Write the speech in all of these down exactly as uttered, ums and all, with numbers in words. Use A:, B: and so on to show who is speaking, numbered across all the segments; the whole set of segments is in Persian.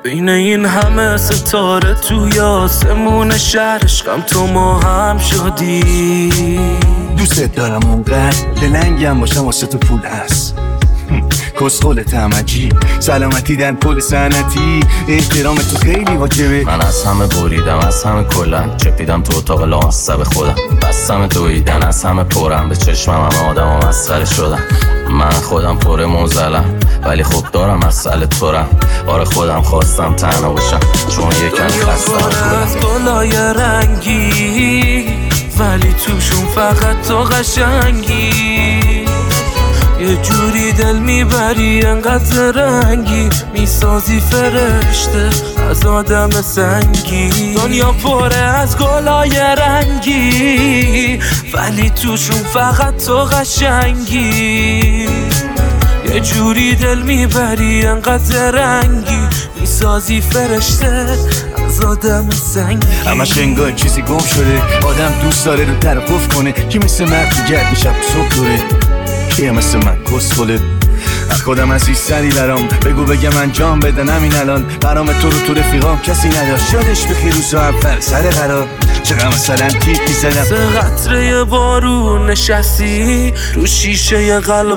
A: بین این همه ستاره توی آسمون شهر عشقم تو ما هم شدی.
B: دوست دارم اونقدر دلنگم باشم واسه تو پول هست کسخول تمجی سلامتی در پل سنتی احترام تو خیلی واجبه.
C: من از همه بریدم از همه کلن چپیدم تو اتاق لامصب خودم بستم دویدن از همه پرم به چشمم همه آدم ها مسخره شدن. من خودم پر موزلم ولی خوب دارم مسئله تورم. آره خودم خواستم تنها باشم چون یکم خستم
A: از گلای رنگی ولی توشون فقط تو قشنگی. یه جوری دل میبری انقدر رنگی میسازی فرشته از آدم سنگی. دنیا پره از گلای رنگی ولی توشون فقط تو قشنگی. یه جوری دل میبری انقدر رنگی میسازی فرشته از آدم سنگی.
B: همش انگار چیزی گم شده آدم دوست داره رو در قفل کنه کی مثل مرد گرد میشم صبح دوره کیه مثل من کسخوله. از خودم عزیزتری برام بگو بگم انجام بدن همین الان برام تو رو تو رفیقام کسی نداشت یادش بخیر روز اول سر قرار چقدر مثلا تیکی زدم.
A: سه قطره بارون نشستی رو شیشه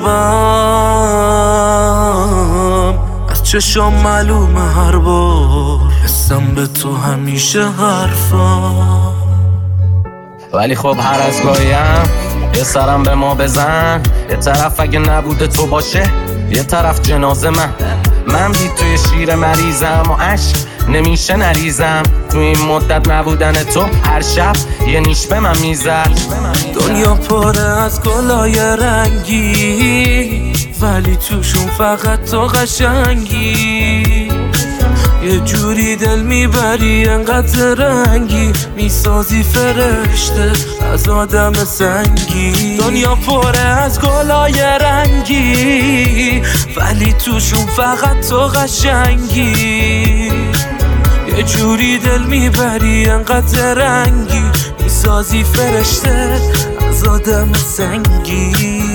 A: قلبم از چشام معلومه هر بار حسم به تو همیشه حرفم.
C: ولی خب هر از گاهیم یه سرم به ما بزن یه طرف اگه نبوده تو باشه یه طرف جنازه من. من بی توی شیر مریضم و عشق نمیشه نریزم تو این مدت نبودن تو هر شب یه نیش به من میزد.
A: دنیا پره از گلای رنگی ولی توشون فقط تو قشنگی. یه جوری دل میبری انقدر رنگی میسازی فرشته از آدم سنگی. دنیا پره از گلای رنگی ولی توشون فقط تو قشنگی. یه جوری دل میبری انقدر رنگی میسازی فرشته از آدم سنگی.